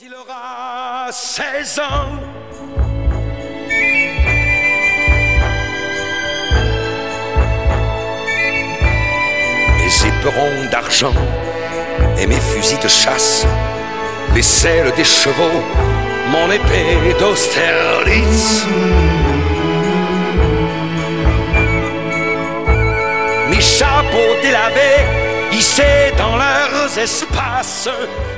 Il aura 16 ans. Mes éperons d'argent et mes fusils de chasse, les selles des chevaux, mon épée d'Austerlitz. Mes chapeaux délavés, hissés dans leurs espaces,